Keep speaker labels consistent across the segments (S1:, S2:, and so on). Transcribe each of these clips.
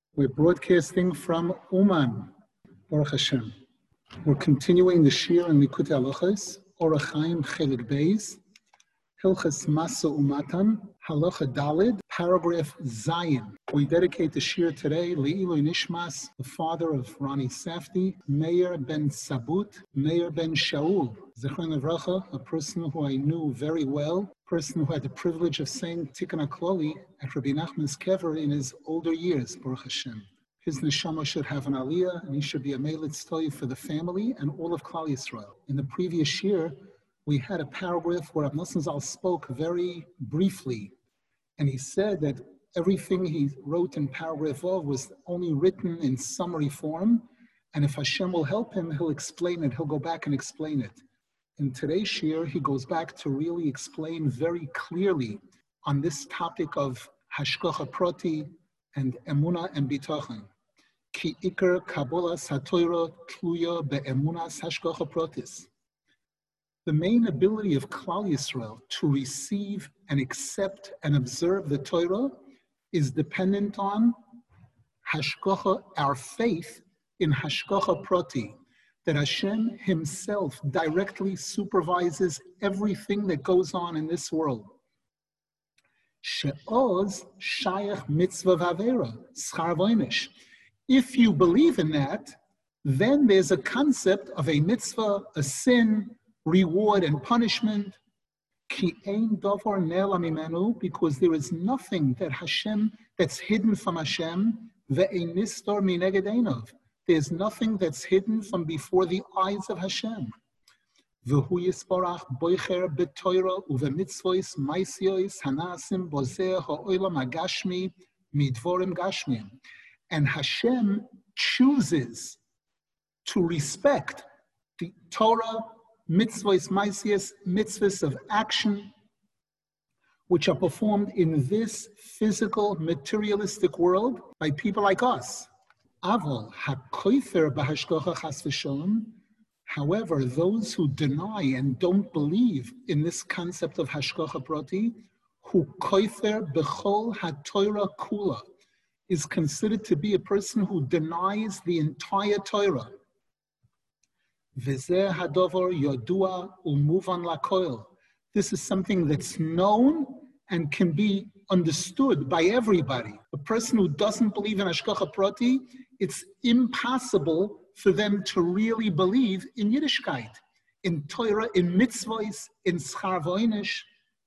S1: We're broadcasting from Uman, Baruch Hashem. We're continuing the Shir in Likutei Halachos, Orach Chaim Chelik Beis, Hilchas Masa Umatan, Halacha Dalid, paragraph Zayin. We dedicate the Shir today, Le'iloi Nishmas, the father of Ronnie Safdie, Meir ben Sabut, Meir ben Shaul, Zichron Livracha, a person who I knew very well, person who had the privilege of saying Tikkun HaKloli at Rabbi Nachman's kever in his older years, Baruch Hashem. His neshama should have an aliyah, and he should be a meilitz toiv for the family and all of Klal Yisrael. In the previous year, we had a paragraph where Abba Nosson Zal spoke very briefly, and he said that everything he wrote in paragraph of was only written in summary form, and if Hashem will help him, he'll explain it, he'll go back and explain it. In today's shir, he goes back to really explain very clearly on this topic of hashgacha prati and emuna and bitachon. Ki ikar kabolas hatoira tluya be'emunas hashgacha pratis. The main ability of Klal Yisrael to receive and accept and observe the Torah is dependent on hashgacha, our faith in hashgacha prati, that Hashem himself directly supervises everything that goes on in this world. She'oz shayach mitzvah v'avera, schar v'onish. If you believe in that, then there's a concept of a mitzvah, a sin, reward and punishment. Ki ein davar ne'ela mimenu, because there is nothing that Hashem that's hidden from Hashem, ve'ein nistor mineged einav. There's nothing that's hidden from before the eyes of Hashem. V'hu yisparach boicher b'toira u'v'mitzvois maisiois hanasim bozeh ha'olam ha'gashmi midvorim gashmim. And Hashem chooses to respect the Torah, mitzvahs, maisias, mitzvahs of action, which are performed in this physical, materialistic world by people like us. Aval hakoifer b'hashgacha chas v'sholom. However, those who deny and don't believe in this concept of hashgacha prati, who koifer b'chol haTorah kula, is considered to be a person who denies the entire Torah. V'zeh hadover yodua u'muvan lakoil. This is something that's known and can be understood by everybody. A person who doesn't believe in hashgacha prati, it's impossible for them to really believe in Yiddishkeit, in Torah, in mitzvahs, in schar v'onish.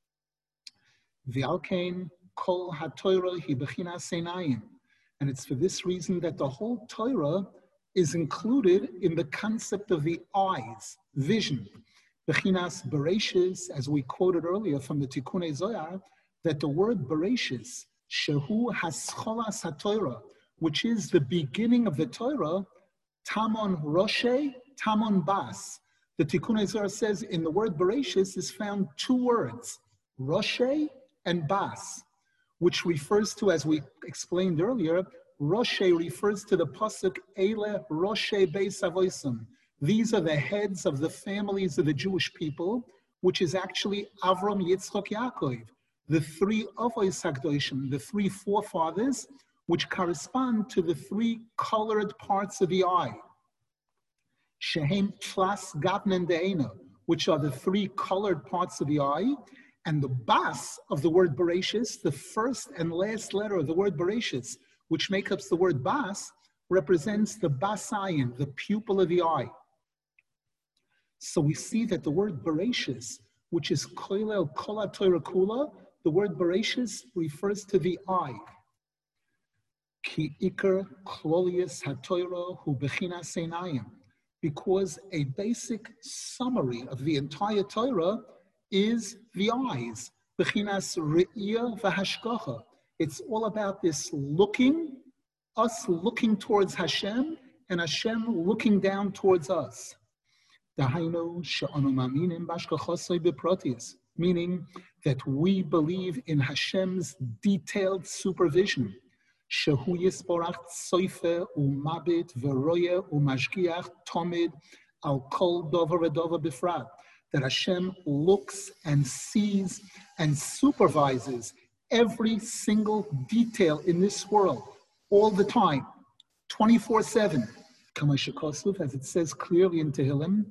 S1: V'alkein kol haTorah hi bechinas einayim. And it's for this reason that the whole Torah is included in the concept of the eyes, vision. Bechinas Bereshis, as we quoted earlier from the Tikkunei Zohar, that the word Bereshis, shehu hascholas haTorah, which is the beginning of the Torah, tamon roshe, tamon bas. The Tikkunei Zohar says in the word Bereshis is found two words, roshe and bas, which refers to, as we explained earlier, Roshe refers to the pasuk Eile Roshe Beis Avosim. These are the heads of the families of the Jewish people, which is actually Avram, Yitzchok, Yaakov, the three Avos Hakdoshim, the three forefathers, which correspond to the three colored parts of the eye. Shehem Tlas Gavnen De'ena, which are the three colored parts of the eye, and the bas of the word Bereshis, the first and last letter of the word Bereshis, which makes up the word bas, represents the basayin, the pupil of the eye. So we see that the word Bereshis, which is koilel kol haTorah kula, the word Bereshis refers to the eye. Ki ikar klolius haTorah hu bechinas einayim, because a basic summary of the entire Torah is the eyes, bechinas re'iyah v'hashgacha. It's all about this looking, us looking towards Hashem, and Hashem looking down towards us. Meaning that we believe in Hashem's detailed supervision. That Hashem looks and sees and supervises every single detail in this world, all the time, 24/7. As it says clearly in Tehillim,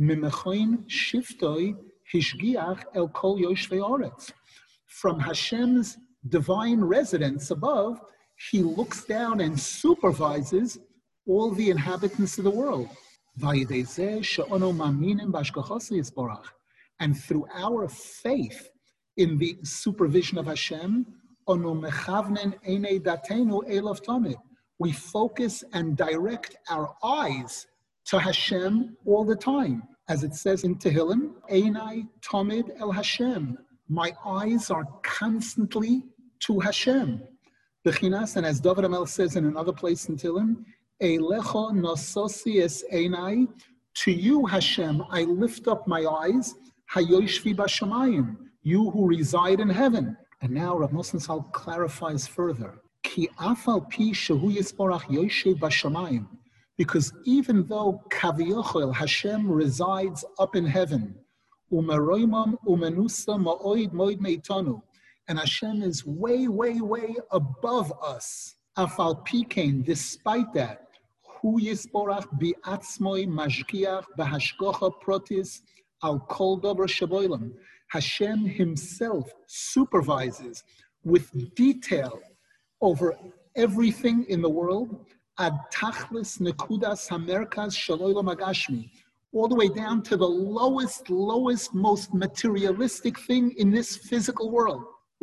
S1: from Hashem's divine residence above, he looks down and supervises all the inhabitants of the world. And through our faith in the supervision of Hashem, we focus and direct our eyes to Hashem all the time. As it says in Tehillim, Einai Tomid El Hashem. My eyes are constantly to Hashem. Bechinas, and as David Amel says in another place in Tehillim, Eilecho nososi es einai. To you, Hashem, I lift up my eyes. Hayoshvi b'shamayim. You who reside in heaven. And now Rav Nosson Zal clarifies further. Ki afal pi shehu yisborach yoshev b'shamayim. Because even though Kaviyachol, Hashem resides up in heaven, umeroimam umenusa ma'oid moid meitanu, and Hashem is way, way, way above us. Afal pikein, despite that, hu yisborach bi'atzmoi mashgiach b'hashgocha protis al kol dover sheboilam. Hashem himself supervises with detail over everything in the world, ad tachlis nekudas hamerkaz shaloilam agashmi, all the way down to the lowest, most materialistic thing in this physical world.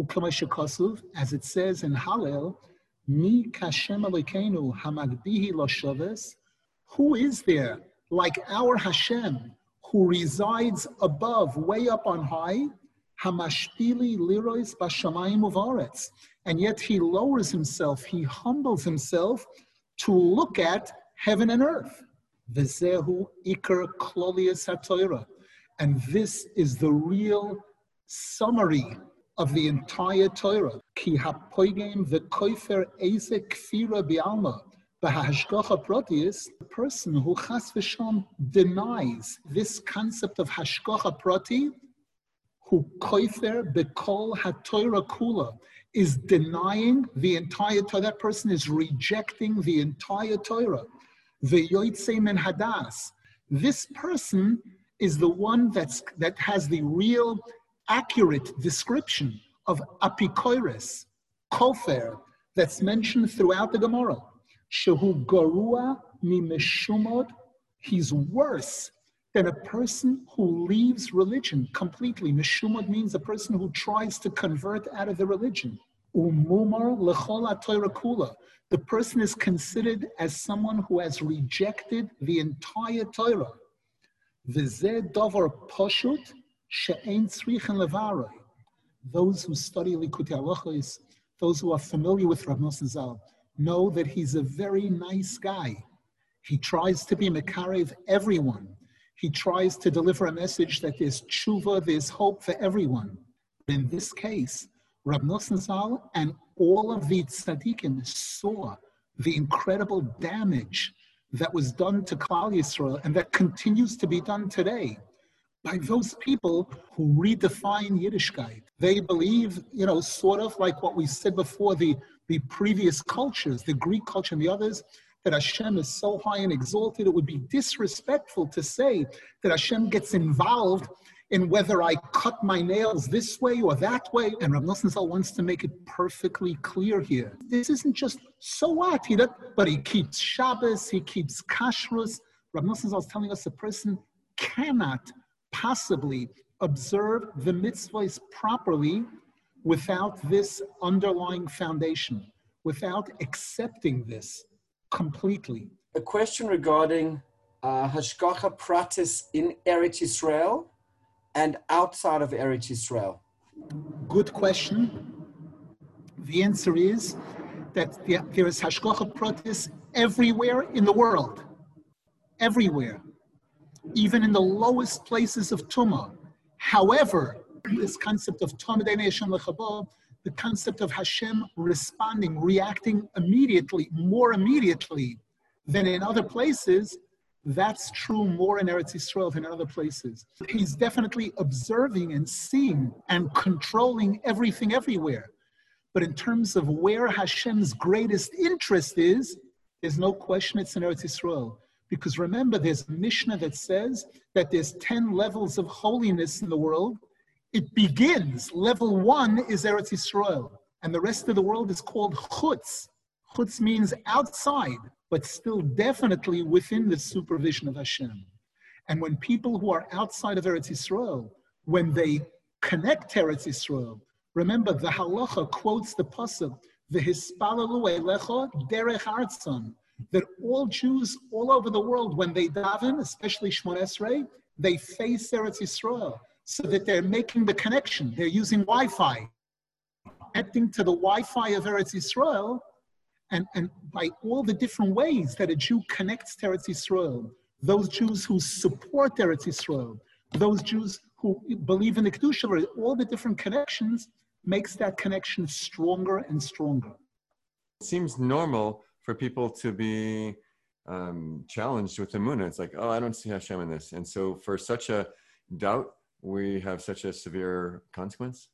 S1: As it says in Hallel, Mi kashem Elokeinu hamagdihi loshoves. Who is there like our Hashem, who resides above, way up on high, hamashpili lirois bashamayim uvaretz, and yet he lowers himself, he humbles himself to look at heaven and earth. V'zehu ikar klolius haTorah, and this is the real summary of the entire Torah. Ki hapoigem v'koifer eze kfira bi'alma b'hashgacha protis. The person who chas v'sham denies this concept of hashgacha prati, who koifer b'kol haTorah kula, is denying the entire Torah. That person is rejecting the entire Torah. V'yoytze min hadas. This person is the one that has the real accurate description of apikoires, kofer, that's mentioned throughout the Gemara. Shehu gorua mi meshumod. He's worse than a person who leaves religion completely. Meshumod means a person who tries to convert out of the religion. Umumar lechol haTorah kula. The person is considered as someone who has rejected the entire Torah. V'zeh davar poshut she'ein tzrichen levaroi. Those who study Likutei Halachos, those who are familiar with Rav Nosson Zal, know that he's a very nice guy. He tries to be mekarev everyone. He tries to deliver a message that there's tshuva, there's hope for everyone. In this case, Rav Nosson Zal and all of the tzaddikim saw the incredible damage that was done to Klal Yisrael and that continues to be done today by those people who redefine Yiddishkeit. They believe, sort of like what we said before, the previous cultures, the Greek culture and the others, that Hashem is so high and exalted, it would be disrespectful to say that Hashem gets involved in whether I cut my nails this way or that way. And Rav Nosson Zal wants to make it perfectly clear here. This isn't just, so what? But he keeps Shabbos, he keeps Kashrus. Rav Nosson Zal is telling us a person cannot possibly observe the mitzvahs properly without this underlying foundation, without accepting this completely.
S2: A question regarding Hashgacha Pratis in Eretz Yisrael and outside of Eretz Yisrael.
S1: Good question. The answer is that there is Hashgacha Pratis everywhere in the world. Everywhere. Even in the lowest places of Tumah. However, this concept of Tamidei Hashem Lechabah, the concept of Hashem responding, reacting immediately, more immediately than in other places, that's true more in Eretz Yisrael than in other places. He's definitely observing and seeing and controlling everything everywhere. But in terms of where Hashem's greatest interest is, there's no question it's in Eretz Yisrael. Because remember, there's a Mishnah that says that there's 10 levels of holiness in the world. It begins, level 1 is Eretz Yisrael, and the rest of the world is called Chutz. Chutz means outside, but still definitely within the supervision of Hashem. And when people who are outside of Eretz Yisrael, when they connect to Eretz Yisrael, remember the halacha quotes the pasuk, "V'hispalalu elecha derech artzon," that all Jews all over the world, when they daven, especially Shmon Esrei, they face Eretz Yisrael, so that they're making the connection. They're using Wi-Fi, connecting to the Wi-Fi of Eretz Yisrael, and by all the different ways that a Jew connects to Eretz Yisrael, those Jews who support Eretz Yisrael, those Jews who believe in the Kedusha, all the different connections makes that connection stronger and stronger.
S3: It seems normal for people to be challenged with the Emunah. It's like, oh, I don't see Hashem in this. And so for such a doubt, we have such a severe consequence?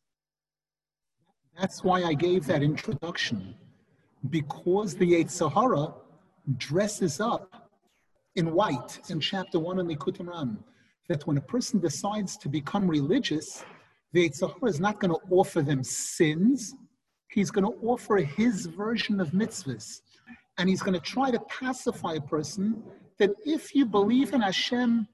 S1: That's why I gave that introduction. Because the Yetzer Hara dresses up in white in chapter 1 in Likutei Moharan, that when a person decides to become religious, the Yetzer Hara is not going to offer them sins. He's going to offer his version of mitzvahs. And he's going to try to pacify a person that if you believe in Hashem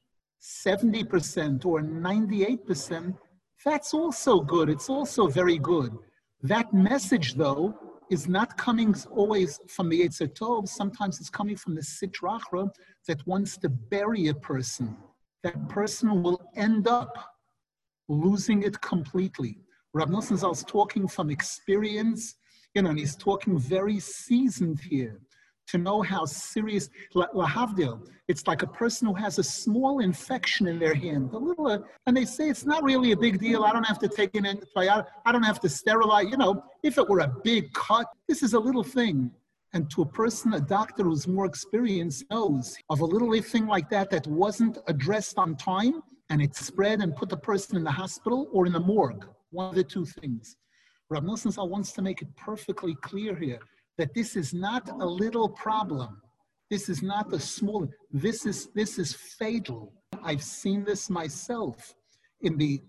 S1: 70% or 98%, that's also good. It's also very good. That message, though, is not coming always from the Yetzer Tov. Sometimes it's coming from the Sitra Achra that wants to bury a person. That person will end up losing it completely. Rav Nosson Zal is talking from experience, and he's talking very seasoned here to know how serious, lahavdil, it's like a person who has a small infection in their hand, and they say it's not really a big deal. I don't have to take an antibiotic. I don't have to sterilize. If it were a big cut, this is a little thing. And to a person, a doctor who's more experienced knows of a little thing like that wasn't addressed on time, and it spread and put the person in the hospital or in the morgue. One of the two things. Rav Nosson Zal wants to make it perfectly clear here that this is not a little problem. This is not a small, this is fatal. I've seen this myself in the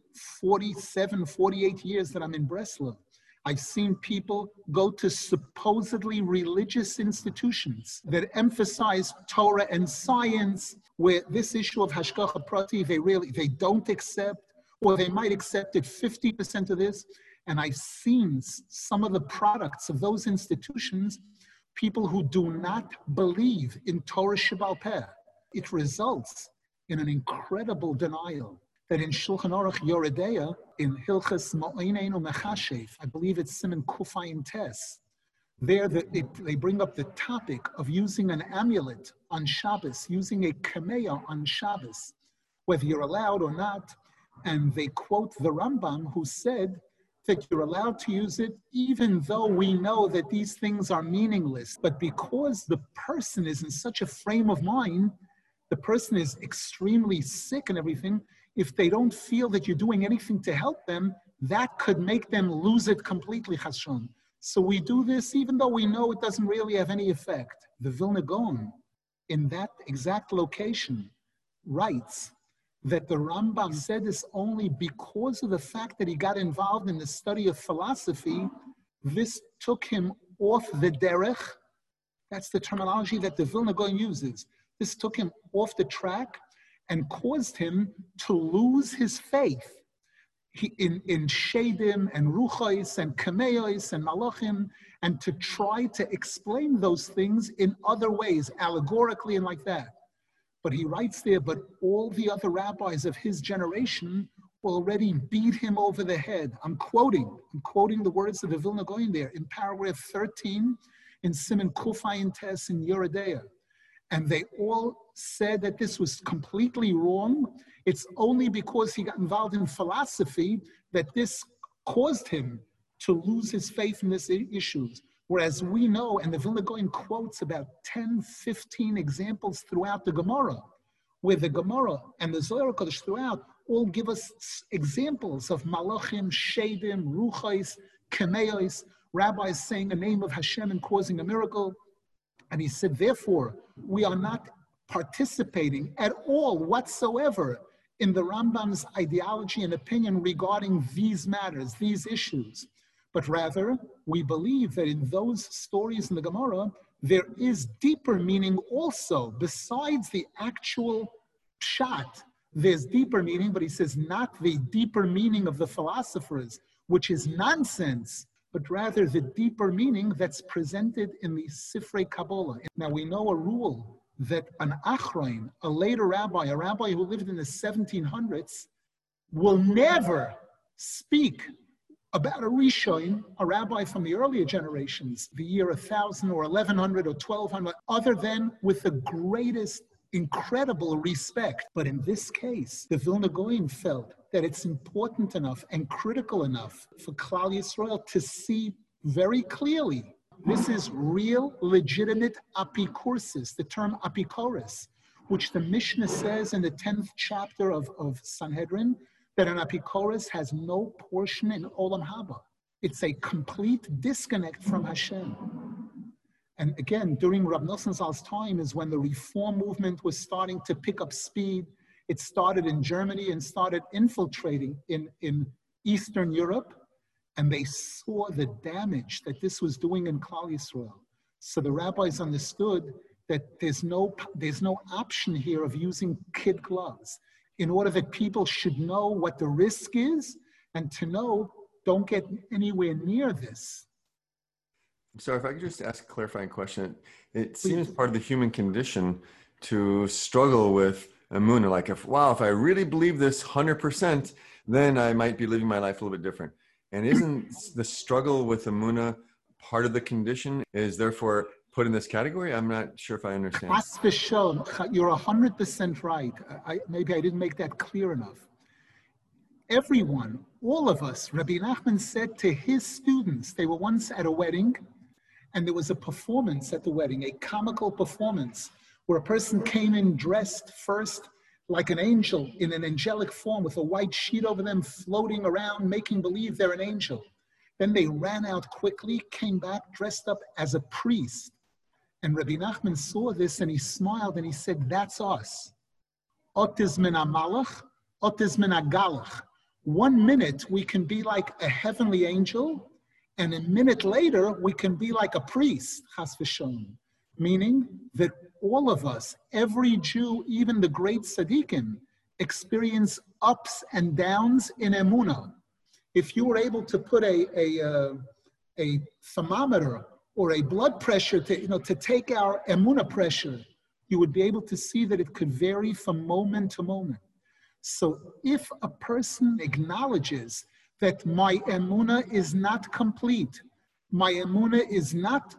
S1: 47, 48 years that I'm in Breslov. I've seen people go to supposedly religious institutions that emphasize Torah and science, where this issue of Hashgacha Prati, they don't accept, or they might accept it 50% of this. And I've seen some of the products of those institutions, people who do not believe in Torah Sheba'al Peh. It results in an incredible denial that in Shulchan Aruch Yoredeya, in Hilchas Ma'oneinu Mechashev, I believe it's Siman Kufayin Tes, there they bring up the topic of using an amulet on Shabbos, using a kameya on Shabbos, whether you're allowed or not. And they quote the Rambam, who said that you're allowed to use it even though we know that these things are meaningless. But because the person is in such a frame of mind, the person is extremely sick and everything, if they don't feel that you're doing anything to help them, that could make them lose it completely, Chashon. So we do this even though we know it doesn't really have any effect. The Vilna Gaon, in that exact location, writes that the Rambam said this only because of the fact that he got involved in the study of philosophy. This took him off the derech. That's the terminology that the Vilna Gaon uses. This took him off the track and caused him to lose his faith in Shedim and Ruchos and Kameos and Malachim, and to try to explain those things in other ways, allegorically and like that. But he writes there, but all the other rabbis of his generation already beat him over the head. I'm quoting the words of the Vilna Gaon there in paragraph 13 in Siman Kufayin Tes in Yoredeya. And they all said that this was completely wrong. It's only because he got involved in philosophy that this caused him to lose his faith in these issues. Whereas we know, and the Vilna Gaon quotes about 10, 15 examples throughout the Gemara, where the Gemara and the Zohar Kodesh throughout all give us examples of Malachim, Shedim, Ruchos, Kameos, rabbis saying a name of Hashem and causing a miracle. And he said, therefore, we are not participating at all whatsoever in the Rambam's ideology and opinion regarding these matters, these issues. But rather, we believe that in those stories in the Gemara, there is deeper meaning also, besides the actual pshat. There's deeper meaning, but he says not the deeper meaning of the philosophers, which is nonsense, but rather the deeper meaning that's presented in the Sifrei Kabbalah. Now we know a rule that an Achrain, a later rabbi, a rabbi who lived in the 1700s, will never speak about a Rishon, a rabbi from the earlier generations, the year 1000 or 1100 or 1200, other than with the greatest incredible respect. But in this case, the Vilna Goyim felt that it's important enough and critical enough for Klal Yisrael to see very clearly this is real, legitimate apikursis, the term apikoris, which the Mishnah says in the 10th chapter of Sanhedrin, that an apikoris has no portion in Olam Haba. It's a complete disconnect from Hashem. And again, during Rab Nosson Zal's time is when the reform movement was starting to pick up speed. It started in Germany and started infiltrating in Eastern Europe. And they saw the damage that this was doing in Klal Yisrael. So the rabbis understood that there's no option here of using kid gloves in order that people should know what the risk is and to know, don't get anywhere near this.
S3: So if I could just ask a clarifying question, it seems part of the human condition to struggle with emunah. Like if I really believe this 100%, then I might be living my life a little bit different. And isn't the struggle with emunah part of the condition, is therefore put in this category? I'm not sure if I understand.
S1: You're 100% right. Maybe I didn't make that clear enough. Everyone, all of us, Rabbi Nachman said to his students, they were once at a wedding, and there was a performance at the wedding, a comical performance, where a person came in dressed first like an angel in an angelic form with a white sheet over them, floating around, making believe they're an angel. Then they ran out quickly, came back dressed up as a priest. And Rabbi Nachman saw this and he smiled and he said, that's us. Otiz min ha-malach, otiz min ha-galach. 1 minute we can be like a heavenly angel, and a minute later we can be like a priest, chas v'sholom. Meaning that all of us, every Jew, even the great tzaddikim, experience ups and downs in emunah. If you were able to put a thermometer or a blood pressure to take our emunah pressure, you would be able to see that it could vary from moment to moment. So if a person acknowledges that my emunah is not complete, my emunah is not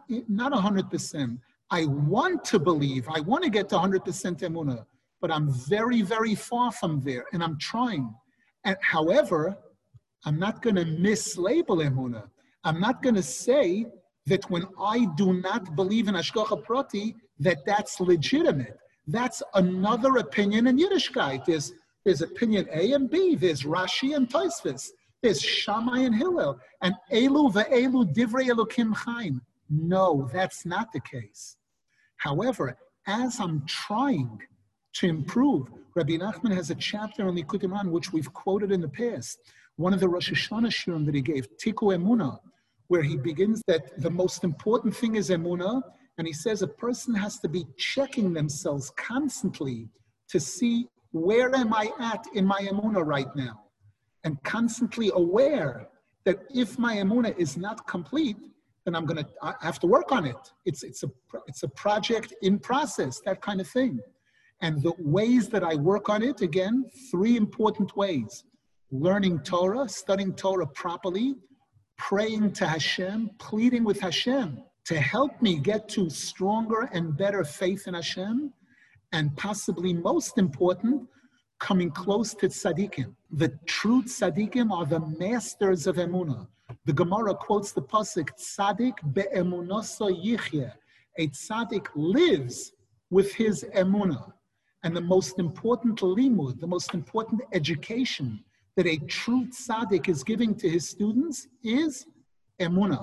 S1: 100%, I want to believe, I want to get to 100% emunah, but I'm very, very far from there, and I'm trying. And however, I'm not going to mislabel emunah. I'm not going to say that when I do not believe in Hashgacha Prati, that's legitimate. That's another opinion in Yiddishkeit. There's opinion A and B. There's Rashi and Tosfos. There's Shammai and Hillel. And Elu ve'elu divrei Elokim chaim. No, that's not the case. However, as I'm trying to improve, Rabbi Nachman has a chapter on Likutei Moharan, which we've quoted in the past. One of the Rosh Hashanah shiurim that he gave, Tiku Emunah, where he begins that the most important thing is emunah, and he says a person has to be checking themselves constantly to see where am I at in my emunah right now, and constantly aware that if my emunah is not complete, then I have to work on it. It's a project in process, that kind of thing. And the ways that I work on it, again, 3 important ways: learning Torah, studying Torah properly, praying to Hashem, pleading with Hashem to help me get to stronger and better faith in Hashem, and possibly most important, coming close to tzaddikim. The true tzaddikim are the masters of emunah. The Gemara quotes the pasuk, "Tzaddik be'emunoso yichye." A tzaddik lives with his emunah, and the most important limud, the most important education that a true tzaddik is giving to his students is emunah.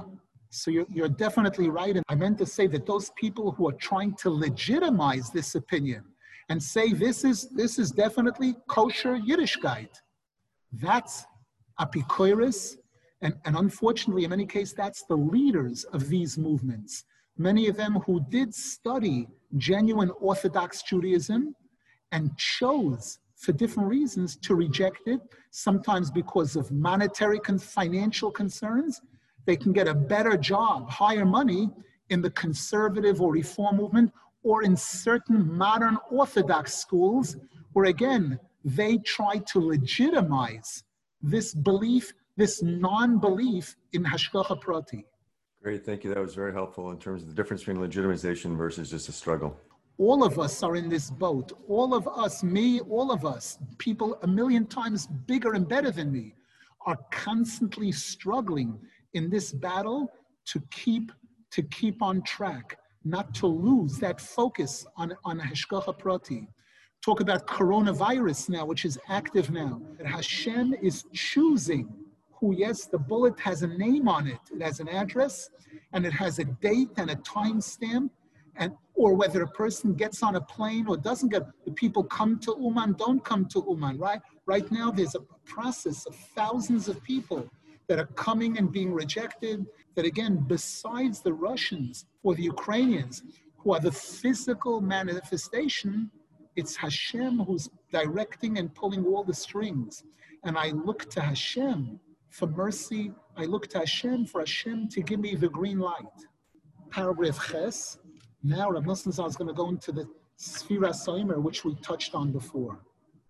S1: So you're definitely right. And I meant to say that those people who are trying to legitimize this opinion and say this is definitely kosher Yiddishkeit, that's apikoiris. And unfortunately, in many cases, that's the leaders of these movements. Many of them who did study genuine Orthodox Judaism and chose, for different reasons, to reject it, sometimes because of monetary, financial concerns. They can get a better job, higher money in the conservative or reform movement, or in certain modern Orthodox schools, where again, they try to legitimize this belief, this non-belief in Hashgacha Prati.
S3: Great, thank you. That was very helpful in terms of the difference between legitimization versus just a struggle.
S1: All of us are in this boat. All of us, me, all of us, people a million times bigger and better than me, are constantly struggling in this battle to keep on track, not to lose that focus on Hashgacha Prati. Talk about coronavirus now, which is active now. That Hashem is choosing who, yes, the bullet has a name on it. It has an address, and it has a date and a time stamp, or whether a person gets on a plane or doesn't get. The people come to Uman, don't come to Uman, right? Right now, there's a process of thousands of people that are coming and being rejected, that again, besides the Russians or the Ukrainians, who are the physical manifestation, it's Hashem who's directing and pulling all the strings. And I look to Hashem for mercy. I look to Hashem for Hashem to give me the green light. Paragraph Ches. Now Rav Nosson Zal is going to go into the Sfiras Omer, which we touched on before.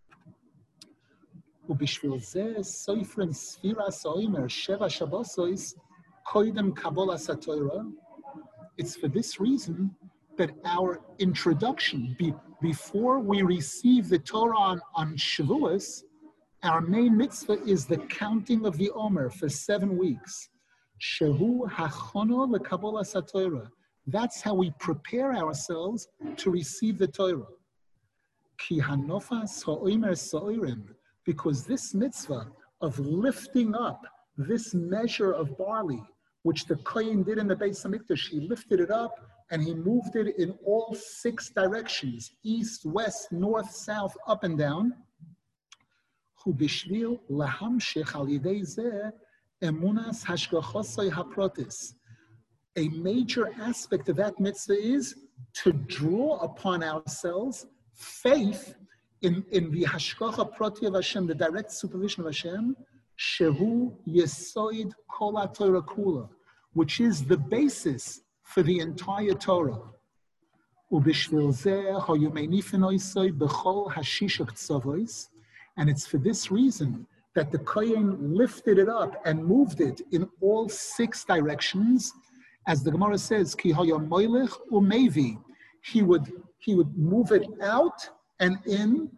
S1: ובשביל זה סופרים ספירס האומר שבע שבוסוis קודם קבלת התורה. It's for this reason that our introduction, before we receive the Torah on Shavuos, our main mitzvah is the counting of the Omer for 7 weeks. Shehu hachono lekabolas haTorah. That's how we prepare ourselves to receive the Torah. Ki hanofas ha'omer sa'irim. Because this mitzvah of lifting up this measure of barley, which the Kohen did in the Beis HaMikdash, he lifted it up and he moved it in all 6 directions, east, west, north, south, up and down. Hu bishvil lahamshich al yidei zeh emunas hashgachosai haprotis. A major aspect of that mitzvah is to draw upon ourselves faith in the Hashgacha Prati of Hashem, the direct supervision of Hashem, Shehu Yesoid Kol HaTorah Kula, which is the basis for the entire Torah. Ubishvil zeh hayumeinifen oisoi bechol hashishak tzavois, and it's for this reason that the Kohen lifted it up and moved it in all 6 directions, as the Gemara says, Ki hayamoilech umevi, he would move it out and in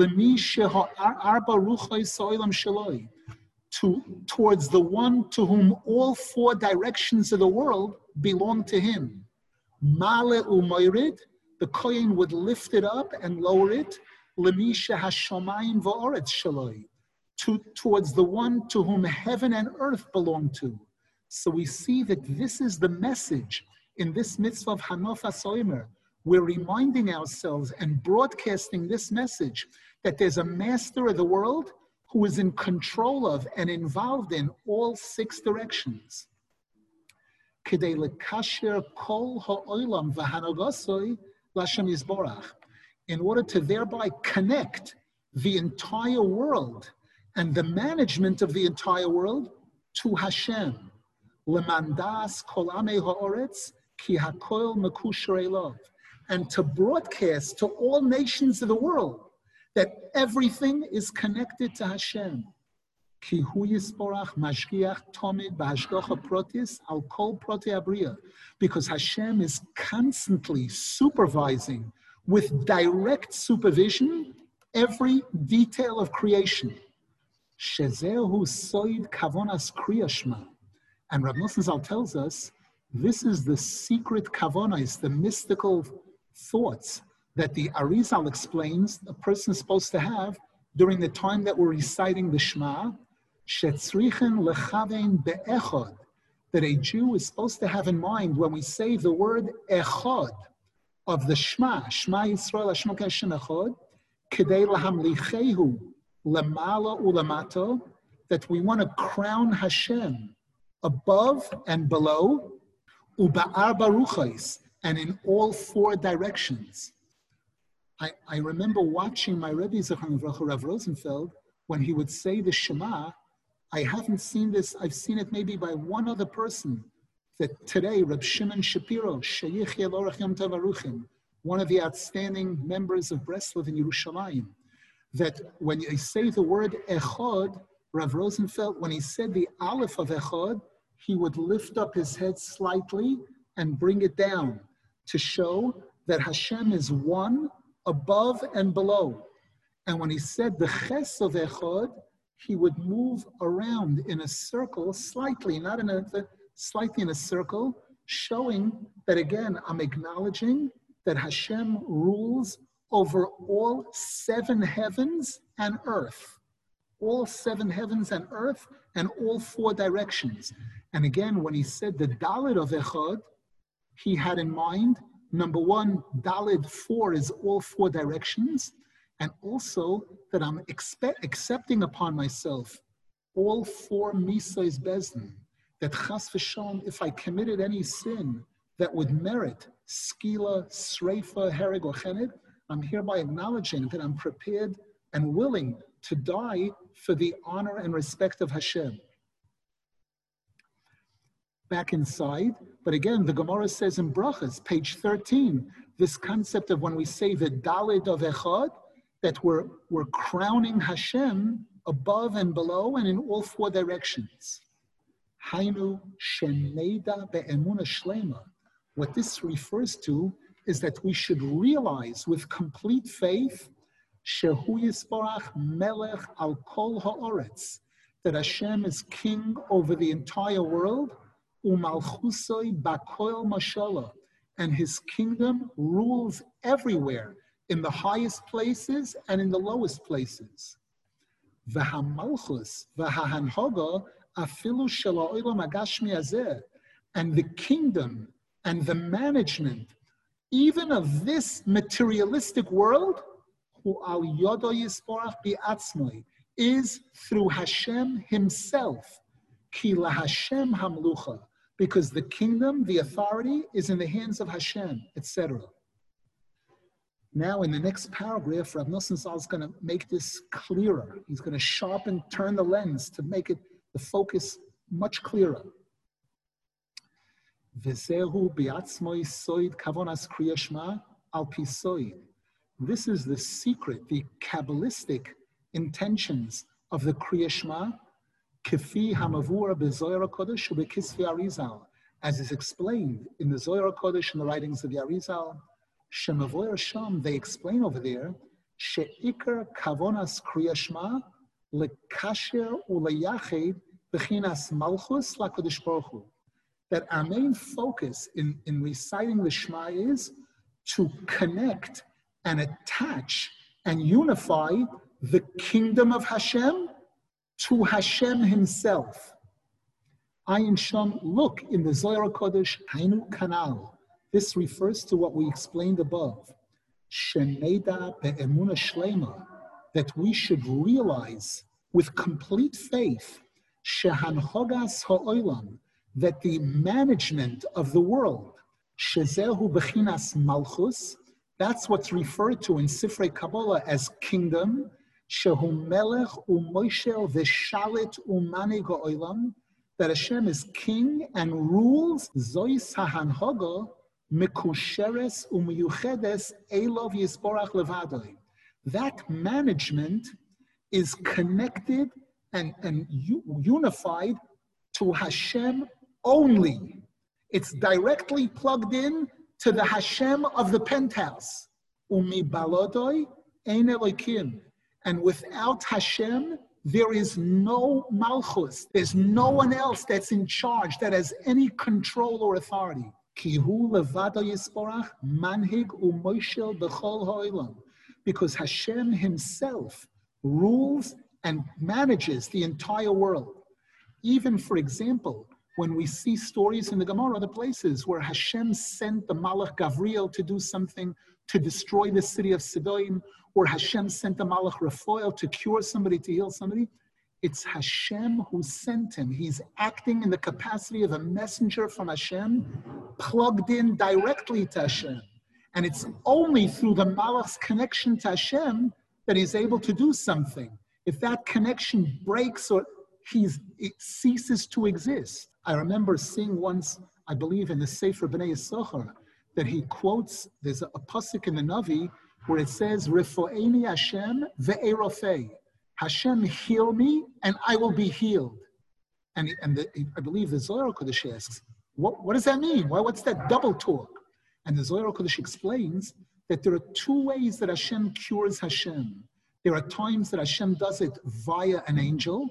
S1: towards the one to whom all 4 directions of the world belong to him. Male umayrid, the Kohen would lift it up and lower it towards the one to whom heaven and earth belong to. So we see that this is the message in this mitzvah of Hanofas Omer. We're reminding ourselves and broadcasting this message that there's a master of the world who is in control of and involved in all 6 directions. In order to thereby connect the entire world and the management of the entire world to Hashem. Lemandas kol amei ha'oretz ki hakol mekusher elav. And to broadcast to all nations of the world that everything is connected to Hashem. Ki hu yisporach mashgiach tomid b'hashgacha protis al kol proti abriya. Because Hashem is constantly supervising with direct supervision every detail of creation. Shezehu soid kavonas kriyashma. And Rav Nosson Zal tells us this is the secret kavonas, the mystical thoughts that the Arizal explains a person is supposed to have during the time that we're reciting the Shema, shetzrichen lechavein be'echad, that a Jew is supposed to have in mind when we say the word echad of the Shema, Shema Yisrael Hashem Elokeinu Hashem echad, kedei lahamlichehu lemala ulamato, that we want to crown Hashem above and below, uba'ar baruchais, and in all four directions. I remember watching my Rebbe Zechron Livracha, Rav Rosenfeld, when he would say the Shema. I haven't seen this, I've seen it maybe by one other person, that today, Reb Shimon Shapiro, Sheyich Yelorach Yom Tov Aruchim, one of the outstanding members of Breslov in Yerushalayim, that when you say the word Echad, Rav Rosenfeld, when he said the Aleph of Echad, he would lift up his head slightly and bring it down to show that Hashem is one, above and below. And when he said the Ches of Echad, he would move around in a circle, slightly, slightly in a circle, showing that again, I'm acknowledging that Hashem rules over all seven heavens and earth. All seven heavens and earth and all four directions. And again, when he said the Dalet of Echad, he had in mind, number one, Dalet 4 is all four directions. And also that I'm accepting upon myself all four Misais Bezdin, that Chas v'Shalom, if I committed any sin that would merit Skila, Sreifa, Hereg, or Chened, I'm hereby acknowledging that I'm prepared and willing to die for the honor and respect of Hashem. Back inside, but again, the Gemara says in Brachas, page 13, this concept of when we say the Dalet of Echad, that we're crowning Hashem above and below and in all four directions. Hainu sheneida be'emuna shlema. What this refers to is that we should realize with complete faith, shehu yisbarach melech al kol ha'oretz, that Hashem is king over the entire world, umalchusoi bakoil mashallah, and his kingdom rules everywhere, in the highest places and in the lowest places. V'hamalchus v'hahanhoga afilu shel ha'olam hagashmi hazeh, and the kingdom and the management, even of this materialistic world, hu al yodo yisborach bi'atzmoi, is through Hashem himself. Ki laHashem hamlucha, because the kingdom, the authority, is in the hands of Hashem, etc. Now, in the next paragraph, Rav Nosson Zal is going to make this clearer. He's going to turn the lens to make it, the focus, much clearer. V'zehu bi'atzmoi soid kavonas kriya shema al pi soid. This is the secret, the Kabbalistic intentions of the Kriya Shema, Kefi Hamavura beZohar HaKodesh uBekisvei Arizal, as is explained in the Zohar HaKodesh and the writings of the Arizal. Shemavoyer Sham, they explain over there, She'ikar Kavonas Kriya Shema lekasher u'leyached b'chinas malchus laKodesh Baruch Hu. That our main focus in reciting the Shema is to connect and attach and unify the kingdom of Hashem to Hashem himself. Ayin Sham, look in the Zohar HaKodesh, Hainu Kanal. This refers to what we explained above. Sheneda be'emuna shlema, that we should realize with complete faith, shehanhogas ha'olam, that the management of the world, shezehu bechinas malchus, that's what's referred to in Sifrei Kabbalah as kingdom, shehu melech u'moshel v'shalit u'manig ha'olam, that Hashem is king and rules, zois ha'hanhoga, Mikusheres umiyuchedes elov yisborach levadoi. That management is connected and unified to Hashem only. It's directly plugged in to the Hashem of the penthouse. Umi balodoi ein elokim. And without Hashem, there is no malchus. There's no one else that's in charge, that has any control or authority. Kihu levado yisborach manhig u'moshel b'chol ha'olam, because Hashem himself rules and manages the entire world. Even, for example, when we see stories in the Gemara, other places, where Hashem sent the Malach Gavriel to do something, to destroy the city of Sidon, or Hashem sent the Malach Raphael to cure somebody, to heal somebody, it's Hashem who sent him. He's acting in the capacity of a messenger from Hashem, plugged in directly to Hashem. And it's only through the Malach's connection to Hashem that he's able to do something. If that connection breaks or it ceases to exist. I remember seeing once, I believe in the Sefer Bnei Yisachar, that he quotes, there's a pasuk in the Navi where it says, Refo'eni Hashem ve'erofei. Hashem, heal me and I will be healed. And I believe the Zohar Kodesh asks, what does that mean? What's that double talk? And the Zohar Kodesh explains that there are two ways that Hashem cures Hashem. There are times that Hashem does it via an angel.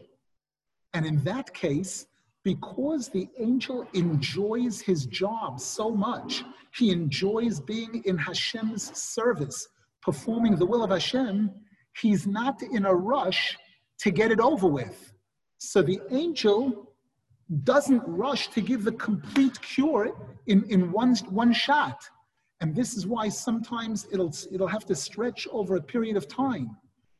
S1: And in that case, because the angel enjoys his job so much, he enjoys being in Hashem's service, performing the will of Hashem, he's not in a rush to get it over with. So the angel doesn't rush to give the complete cure in one shot. And this is why sometimes it'll have to stretch over a period of time.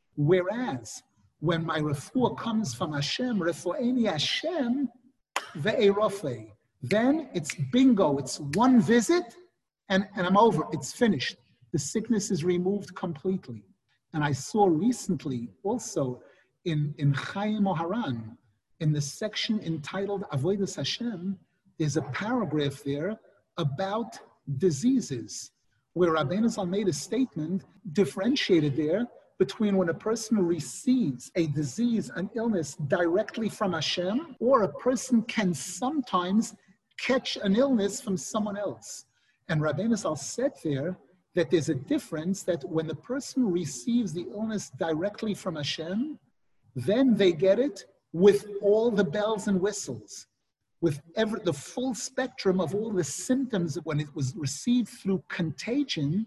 S1: Whereas when my refuah comes from Hashem, refu'eni Hashem ve'erofei, then it's bingo, it's one visit and I'm over, it's finished. The sickness is removed completely. And I saw recently also in Chaim Moharan, in the section entitled Avodas Hashem, there's a paragraph there about diseases, where Rabbeinu Zal made a statement differentiated there between when a person receives a disease, an illness directly from Hashem, or a person can sometimes catch an illness from someone else. And Rabbeinu Zal said there that there's a difference that when the person receives the illness directly from Hashem, then they get it with all the bells and whistles, with the full spectrum of all the symptoms. When it was received through contagion,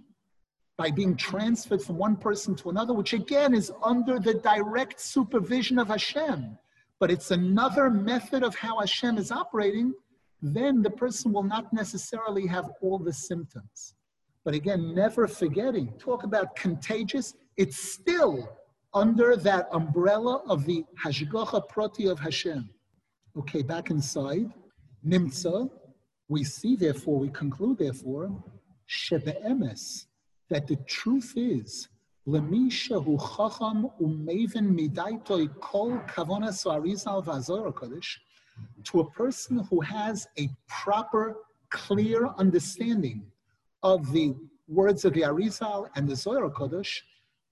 S1: by being transferred from one person to another, which again is under the direct supervision of Hashem, but it's another method of how Hashem is operating, then the person will not necessarily have all the symptoms. But again, never forgetting, talk about contagious, it's still under that umbrella of the Hashgacha Prati of Hashem. Okay, back inside, Nimtza, we see therefore, we conclude therefore, Shebe'emes, that the truth is, Lemisha hu chacham u'meven midaitoi kol kavonas Arizal v'Zohar Kodesh, to a person who has a proper, clear understanding of the words of the Arizal and the Zohar Kodesh,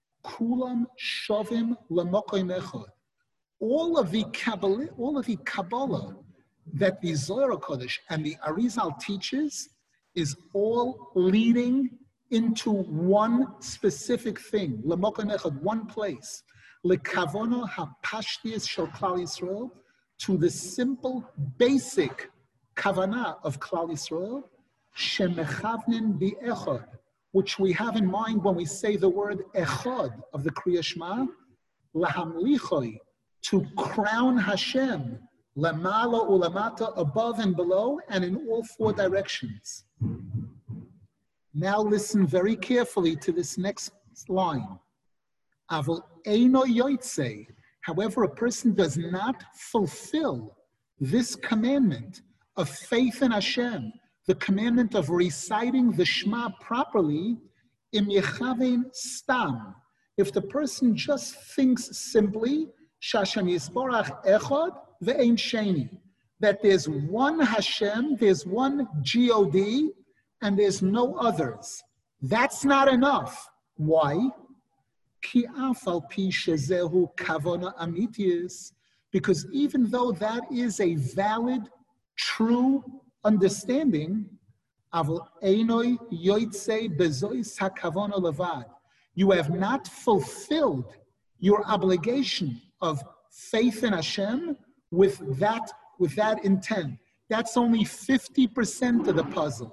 S1: kulam shovim lemokoim echad. All of the Kabbalah that the Zohar Kodesh and the Arizal teaches is all leading into one specific thing, lemokoim echad, one place, lekavona hapashtius shel Klal Yisrael, to the simple, basic kavanah of Klal Yisrael, shemechavnin bi'echad, which we have in mind when we say the word echad of the Kriya Shema, lahamlichoi, to crown Hashem, lamala ulamata, above and below, and in all four directions. Now listen very carefully to this next line. Aval eino yotzei. However, a person does not fulfill this commandment of faith in Hashem, the commandment of reciting the Shema properly, im yechavein stam. If the person just thinks simply, shashem yisborach echad ve'ein sheni, that there's one Hashem, there's one God, and there's no others. That's not enough. Why? Because even though that is a valid, true understanding, you have not fulfilled your obligation of faith in Hashem with that intent. That's only 50% of the puzzle.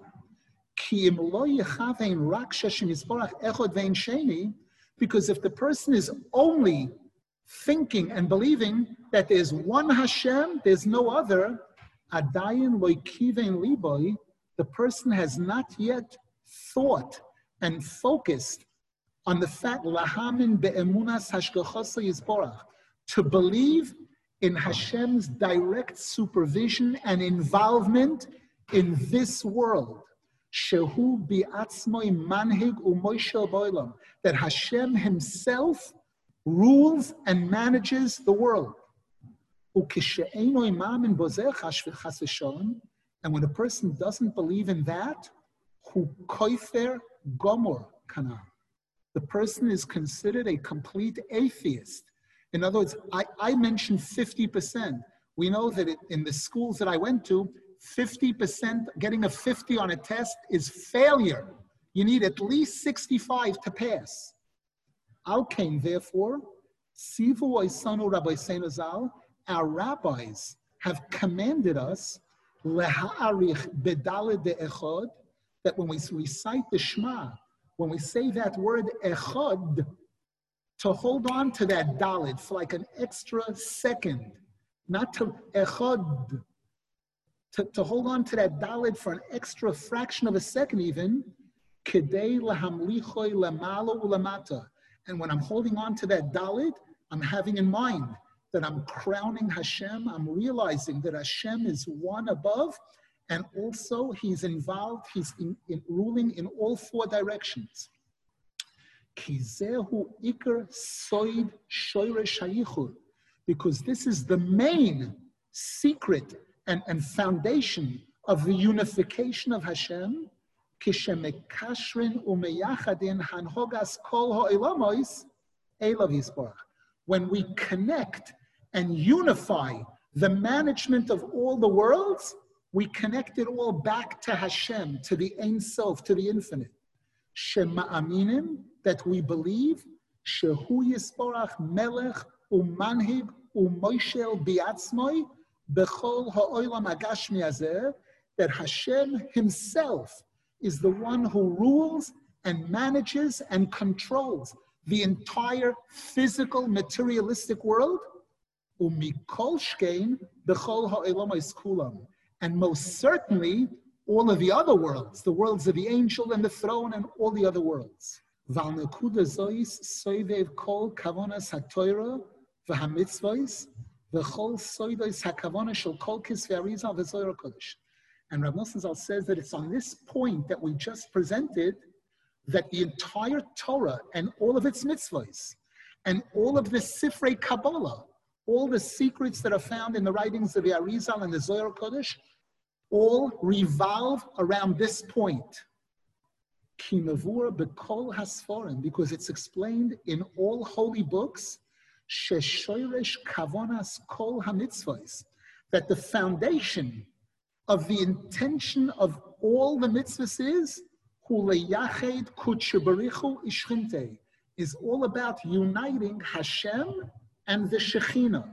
S1: Because if the person is only thinking and believing that there's one Hashem, there's no other, Adayin loy kivein liboy, the person has not yet thought and focused on the fact lahamin be'emunas hashgachos yizborach, to believe in Hashem's direct supervision and involvement in this world. Shehu bi'atzmoi manhig u'moishel boilam, that Hashem himself rules and manages the world. And when a person doesn't believe in that, hu koifer gomor kana, the person is considered a complete atheist. In other words, I mentioned 50%. We know that in the schools that I went to, 50%, getting a 50 on a test is failure. You need at least 65 to pass. Al Kain, therefore, Sivu Oisanu Rabbi Seinazal, our rabbis have commanded us leha'arich bedaled de'echad, that when we recite the Shema, when we say that word echad, to hold on to that dalid for like an extra second, not to echad, to hold on to that dalid for an extra fraction of a second even, kedei lahamlichoi lamalo ulamata. And when I'm holding on to that dalid, I'm having in mind that I'm crowning Hashem. I'm realizing that Hashem is one above, and also He's involved, He's in ruling in all four directions. Kizehu ikar soid shoyresh hayichud, because this is the main secret and foundation of the unification of Hashem. Kishemekashrin umeyachadin hanhogas kol ha'olamois elav yisborach. When we connect and unify the management of all the worlds, we connect it all back to Hashem, to the Ein Sof, to the infinite. Shema'aminim, that we believe, shehu yisborach melech umanhig umoishel biatzmoi bechol ha'olam agashmi hazeh, that Hashem himself is the one who rules and manages and controls the entire physical, materialistic world. Umikol shkein bechol ha'olam kulam, and most certainly all of the other worlds, the worlds of the angel and the throne and all the other worlds. Val nekuda zois soivev kol kavonas ha'torah v'hamitzvos v'chol soidos ha'kavona shel kol kisvei arizal v'zohar kodesh. And Rav Nosson Zal says that it's on this point that we just presented that the entire Torah and all of its mitzvahs and all of the Sifrei Kabbalah, all the secrets that are found in the writings of the Arizal and the Zohar Kodesh, all revolve around this point. Ki mevura b'kol hasforim, because it's explained in all holy books, sheshoresh kavonas kol hamitzvahs, that the foundation of the intention of all the mitzvahs is huleyached kutshebarichu ishchinte, is all about uniting Hashem and the Shekhinah.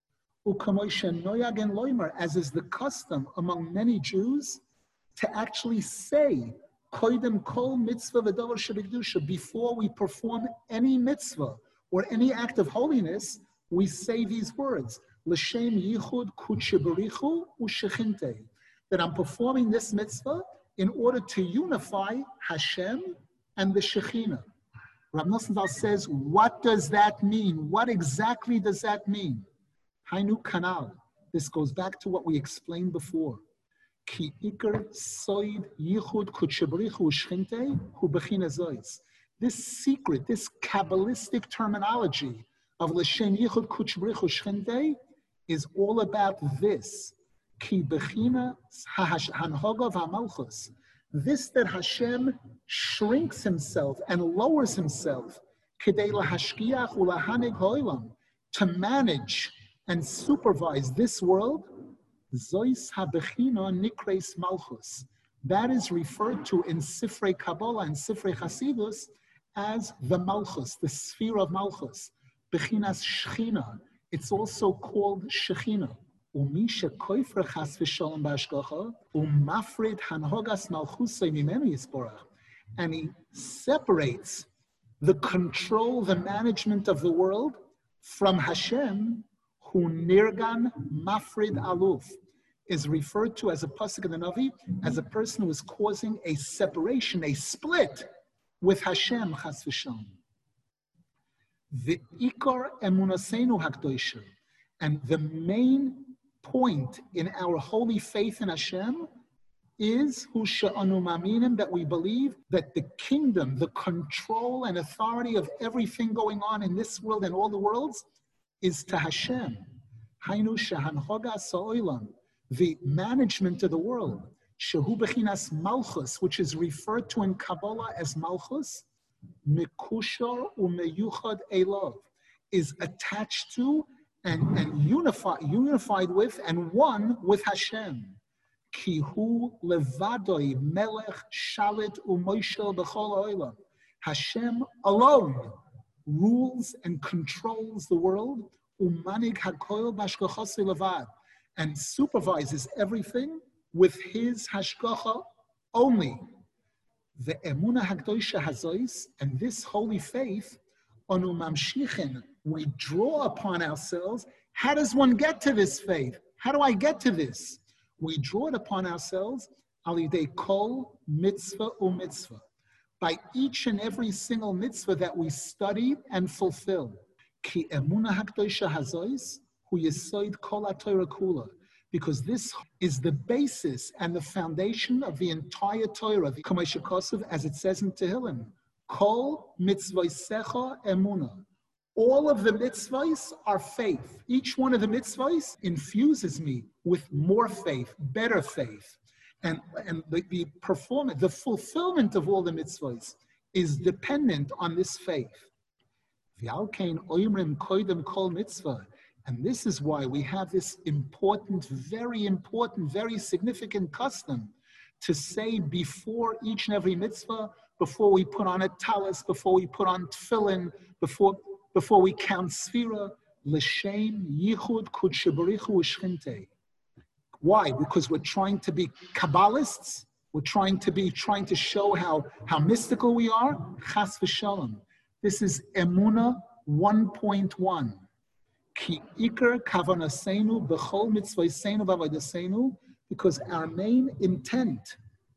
S1: As is the custom among many Jews, to actually say koidem kol mitzvah v'davar shebekdusha, before we perform any mitzvah or any act of holiness, we say these words: l'shem yichud kutshebarichu u'shechinte, that I'm performing this mitzvah in order to unify Hashem and the Shekhinah. Rav Nosson Zal says, what does that mean? What exactly does that mean? Hainu kanal. This goes back to what we explained before. Ki ikar soid yichud kutshebarichu u'shchinte hu bechina zois. This secret, this Kabbalistic terminology of l'shem yichud kutshebarichu u'shchinte is all about this. Ki bechina hanhoga v'amalchus. This that Hashem shrinks himself and lowers himself, kedei lahashkiach ulahanig ha'olam, to manage and supervise this world. Zois habechina nikreis malchus. That is referred to in Sifrei Kabbalah and Sifrei Chasidus as the malchus, the sphere of malchus, bechinas shechina. It's also called shechina. Umisha koifer chas v'shalom b'ashgacha umafrid hanhogas malchusay mimenu yisborach, and he separates the control, the management of the world from Hashem, hu nirgan mafrid aluf. is referred to as a pasuk in the Navi as a person who is causing a separation, a split with Hashem, chas v'shalom. The ikar emunasenu hakdoisha, and the main point in our holy faith in Hashem is hu she'anu ma'aminim, that we believe that the kingdom, the control and authority of everything going on in this world and all the worlds is to Hashem. Hainu she'hanhoga sa'olam, the management of the world, shehu bechinas malchus, which is referred to in Kabbalah as malchus, mikushar umeyuchad elov, is attached to and unified with and one with Hashem. Kihu levadoi melech shalit umoishel b'chol ha'olam. Hashem alone rules and controls the world, umanig hakoil b'hashgachos levad, and supervises everything with his hashgacha only. The emuna hakdoisha hazois, and this holy faith, onu mamshichen, we draw upon ourselves. How does one get to this faith? How do I get to this? We draw it upon ourselves al yidei kol mitzvah u'mitzvah, by each and every single mitzvah that we study and fulfill. Ki emuna hakdoisha hazois hu yesoid kol haTorah kula, because this is the basis and the foundation of the entire Torah. As it says in Tehillim, kol mitzvaysecha emuna. All of the mitzvahs are faith. Each one of the mitzvahs infuses me with more faith, better faith. And the performance, the fulfillment of all the mitzvahs is dependent on this faith. And this is why we have this important, very significant custom to say before each and every mitzvah, before we put on a talis, before we put on tefillin, before we count sfira, l'shem yichud kudshabarichu u'shchinte. Why? Because we're trying to be Kabbalists. We're trying to show how mystical we are. Chas v'shalom. This is Emuna 1.1. Ki ikar kavanasenu b'chol mitzvayseinu v'avodaseinu, because our main intent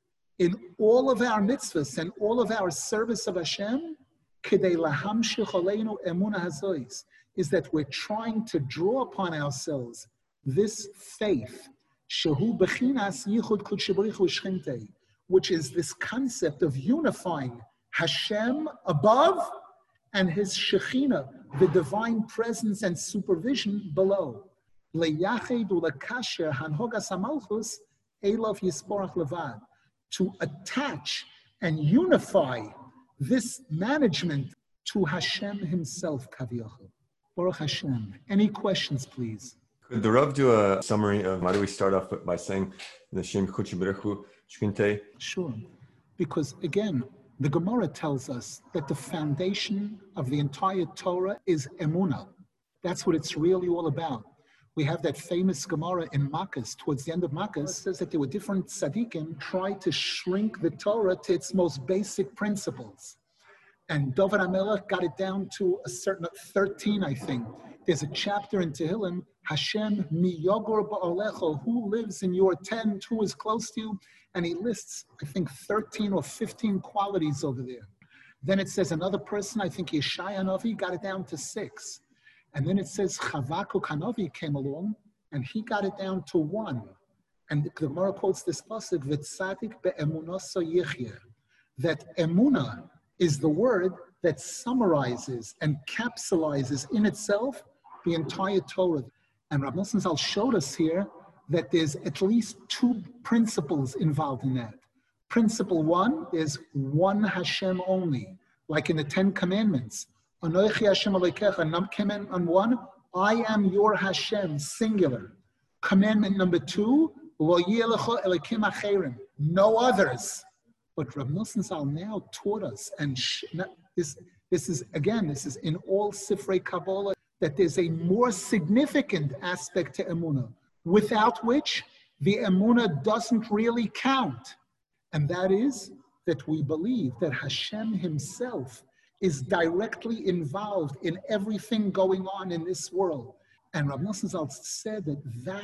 S1: in all of our mitzvahs and all of our service of Hashem, kidei lahamshich aleinu emuna hazois, is that we're trying to draw upon ourselves this faith, shehu bechinas yichud kudshabarichu u'shchinte, which is this concept of unifying Hashem above and his Shekhinah, the divine presence and supervision below. Leyached ulakasher hanhogas hamalchus elav yisporach levad, to attach and unify this management to Hashem himself, Kaviyachol. Baruch Hashem. Any questions, please?
S3: Could the Rav do a summary of why do we start off by saying the Shem Kudshabarichu Shchinte?
S1: Sure. Because again, the Gemara tells us that the foundation of the entire Torah is Emunah. That's what it's really all about. We have that famous Gemara in Makkos, towards the end of Makkos, says that there were different tzaddikim try to shrink the Torah to its most basic principles. And David HaMelech got it down to a certain 13, I think. There's a chapter in Tehillim, Hashem mi yogor ba'alecho, who lives in your tent, who is close to you, and he lists, I think, 13 or 15 qualities over there. Then it says another person, I think Yeshaya Navi, got it down to 6. And then it says Chavakuk Hanavi came along, and he got it down to 1. And the Gemara quotes this pasuk, V'tzadik be'emunaso yichye, that emunah is the word that summarizes and capsulizes in itself the entire Torah. And Rav Nosson Zal showed us here that there's at least 2 principles involved in that. Principle 1 is one Hashem only, like in the 10 Commandments. Anochi Hashem Elokecha, commandment 1, I am your Hashem, singular. Commandment number 2, Lo yeh lecha elokim acherim, no others. But Rav Nosson Zal now taught us, and this is in all Sifrei Kabbalah, that there's a more significant aspect to Emunah, without which the Emunah doesn't really count. And that is that we believe that Hashem himself is directly involved in everything going on in this world. And Rav Nosson Zal said that that's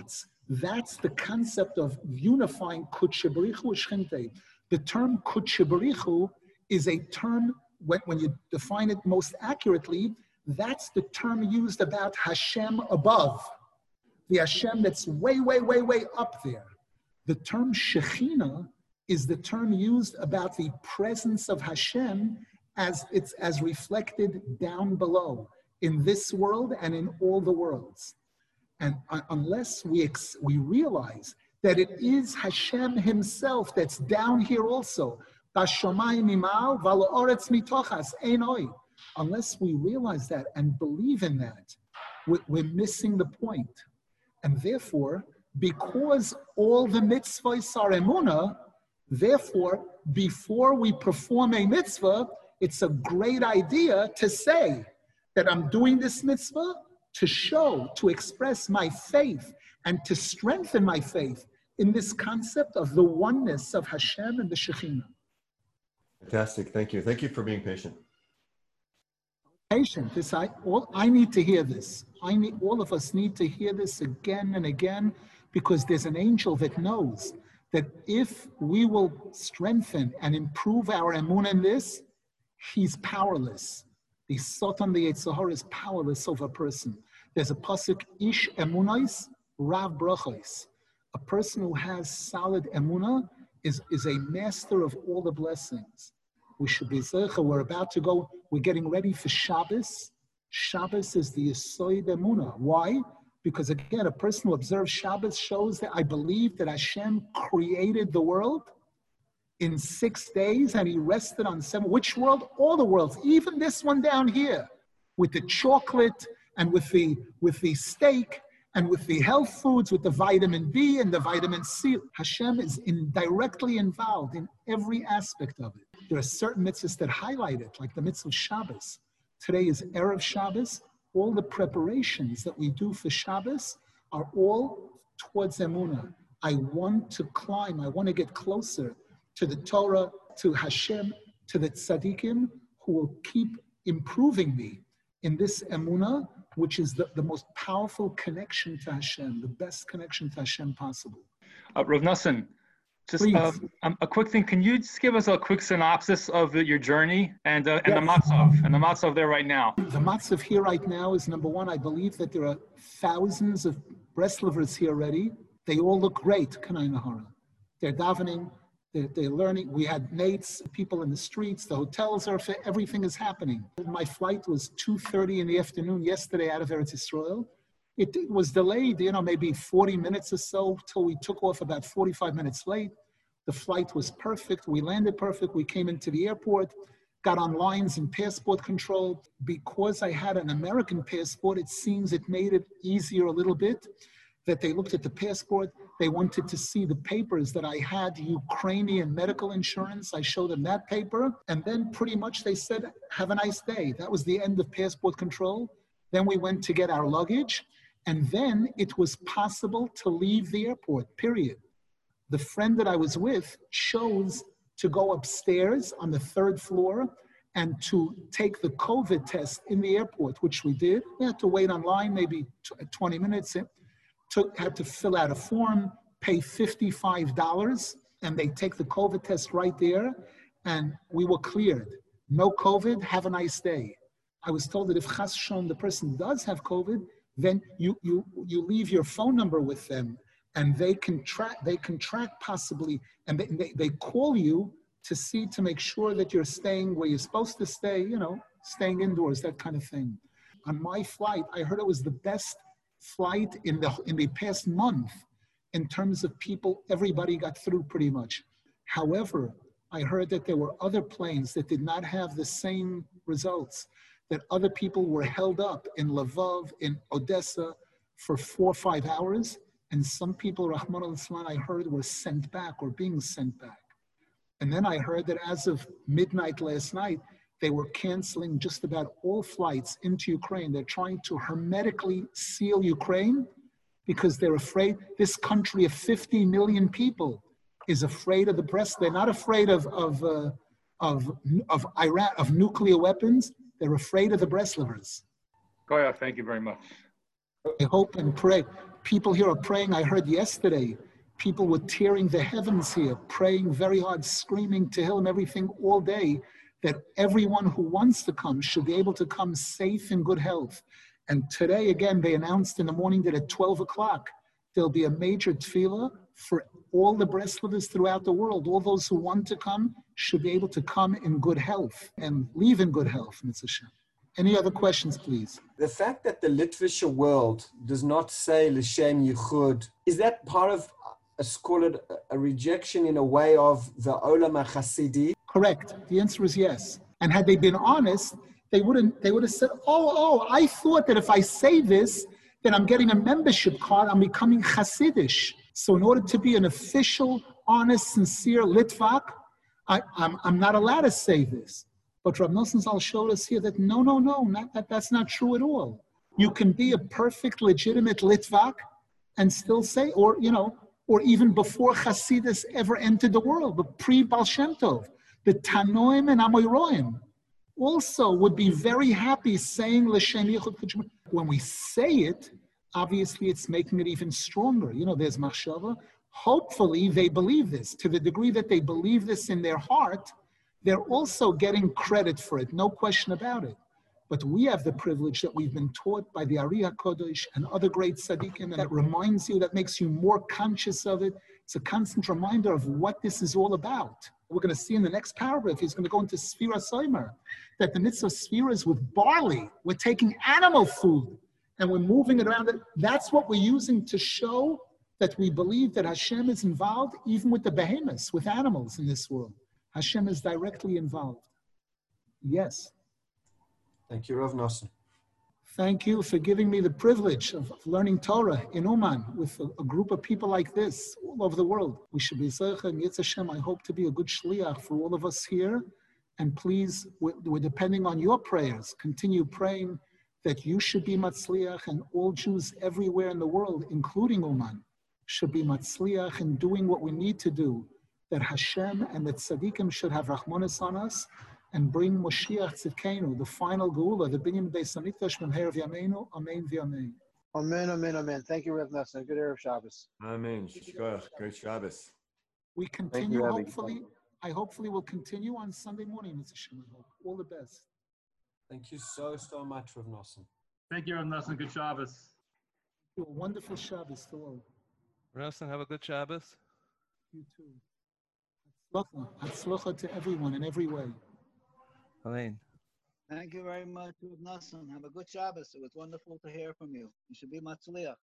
S1: That's the concept of unifying Kudshe Barichu Shchinte. The term Kudshe Barichu is a term, when you define it most accurately, that's the term used about Hashem above. The Hashem that's way, way, way, way up there. The term Shekhinah is the term used about the presence of Hashem as it's as reflected down below in this world and in all the worlds. And unless we realize that it is Hashem himself that's down here also, unless we realize that and believe in that, we're missing the point. And therefore, because all the mitzvahs are emunah, therefore, before we perform a mitzvah, it's a great idea to say that I'm doing this mitzvah to show, to express my faith and to strengthen my faith in this concept of the oneness of Hashem and the Shekhinah.
S3: Fantastic. Thank you. Thank you for being patient.
S1: Patient. I need to hear this. All of us need to hear this again and again, because there's an angel that knows that if we will strengthen and improve our emunah in this, he's powerless. The Satan, the Yetzer Hara, is powerless over a person. There's a pasuk, Ish emunais, Rav brachos. A person who has solid emunah is a master of all the blessings. We should be zeicha. We're about to go, we're getting ready for Shabbos. Shabbos is the Yesod emunah. Why? Because again, a person who observes Shabbos shows that I believe that Hashem created the world in 6 days and he rested on 7. Which world? All the worlds, even this one down here, with the chocolate and with the steak and with the health foods, with the vitamin B and the vitamin C. Hashem is directly involved in every aspect of it. There are certain mitzvahs that highlight it, like the mitzvah of Shabbos. Today is Erev Shabbos. All the preparations that we do for Shabbos are all towards emunah. I want to climb. I want to get closer to the Torah, to Hashem, to the tzaddikim who will keep improving me in this emunah, which is the most powerful connection to Hashem, the best connection to Hashem possible.
S4: Rav Nosson, just a quick thing. Can you just give us a quick synopsis of your journey and the matzav there right now?
S1: The matzav here right now is, number one, I believe that there are thousands of Breslovers here already. They all look great, Kanai Nahara. They're davening, they're learning. We had mates, people in the streets, the hotels are, everything is happening. My flight was 2:30 in the afternoon yesterday out of Eretz Yisrael. It was delayed, maybe 40 minutes or so till we took off about 45 minutes late. The flight was perfect. We landed perfect. We came into the airport, got on lines in passport control. Because I had an American passport, it seems it made it easier a little bit, that they looked at the passport. They wanted to see the papers that I had, Ukrainian medical insurance. I showed them that paper. And then pretty much they said, have a nice day. That was the end of passport control. Then we went to get our luggage. And then it was possible to leave the airport, period. The friend that I was with chose to go upstairs on the 3rd floor and to take the COVID test in the airport, which we did. We had to wait online maybe 20 minutes. Had to fill out a form, pay $55, and they take the COVID test right there, and we were cleared. No COVID, have a nice day. I was told that if Chas Shalom, the person does have COVID, then you leave your phone number with them, and they can track possibly, and they call you to make sure that you're staying where you're supposed to stay, staying indoors, that kind of thing. On my flight, I heard it was the best flight in the past month in terms of people. Everybody got through pretty much. However, I heard that there were other planes that did not have the same results, that other people were held up in Lvov, in Odessa for 4 or 5 hours, and some people, Rahman al-Islam, I heard were sent back or being sent back. And then I heard that as of midnight last night, they were canceling just about all flights into Ukraine. They're trying to hermetically seal Ukraine because they're afraid. This country of 50 million people is afraid of the press. They're not afraid of Iran, of nuclear weapons. They're afraid of the Breslovers.
S4: Goya, thank you very much.
S1: I hope and pray. People here are praying. I heard yesterday, people were tearing the heavens here, praying very hard, screaming Tehillim, everything all day, that everyone who wants to come should be able to come safe in good health. And today, again, they announced in the morning that at 12 o'clock, there'll be a major tefillah for all the Breslovers throughout the world. All those who want to come should be able to come in good health and leave in good health, Mitzvah Hashem. Any other questions, please?
S2: The fact that the Litvish world does not say L'Shem Yichud, is that part of, let's call it a rejection in a way of the Olam HaChasidi?
S1: Correct. The answer is yes. And had they been honest, they would have said, I thought that if I say this, then I'm getting a membership card, I'm becoming Hasidish. So in order to be an official, honest, sincere Litvak, I'm not allowed to say this. But Rav Nosson Zal showed us here that that's not true at all. You can be a perfect, legitimate Litvak and still say, or even before Hasidus ever entered the world, but pre-Baal Shem Tov, the Tanoim and Amoyroim also would be very happy saying L'Shem Yichud. When we say it, obviously it's making it even stronger. There's machshava. Hopefully they believe this. To the degree that they believe this in their heart, they're also getting credit for it, no question about it. But we have the privilege that we've been taught by the Ari HaKodesh and other great tzaddikim, and that reminds you, that makes you more conscious of it. It's a constant reminder of what this is all about. We're going to see in the next paragraph, he's going to go into Sfira Soimer, that the mitzvah of Sfira is with barley. We're taking animal food and we're moving it around. That's what we're using to show that we believe that Hashem is involved, even with the behemoths, with animals in this world. Hashem is directly involved. Yes.
S2: Thank you, Rav Nosson.
S1: Thank you for giving me the privilege of learning Torah in Uman with a group of people like this all over the world. We should be Zeicha and Yitz Hashem. I hope to be a good shliach for all of us here. And please, we're depending on your prayers. Continue praying that you should be Matzliach, and all Jews everywhere in the world, including Uman, should be Matzliach in doing what we need to do, that Hashem and the tzaddikim should have Rachmanis on us and bring Moshiach Tzidkenu, the final Geula, the Binyan Beis Hamikdash Memher V'Yameinu, Amen V'Yamein.
S5: Amen, amen, amen. Thank you, Rav Nosson. Good Erev Shabbos.
S3: Amen. Shkoyach. Great Shabbos.
S1: We continue, hopefully we'll continue on Sunday morning, Mr. Hashem. All the best.
S2: Thank you so much, Rav Nosson.
S4: Thank you, Rav Nosson. Good Shabbos.
S1: A wonderful Shabbos to all.
S6: Rav Nosson, have a good Shabbos.
S1: You too. Hatzlacha to everyone in every way.
S6: Amen.
S5: Thank you very much, Rav Nosson. Have a good Shabbos. It was wonderful to hear from you. You should be Matzliach.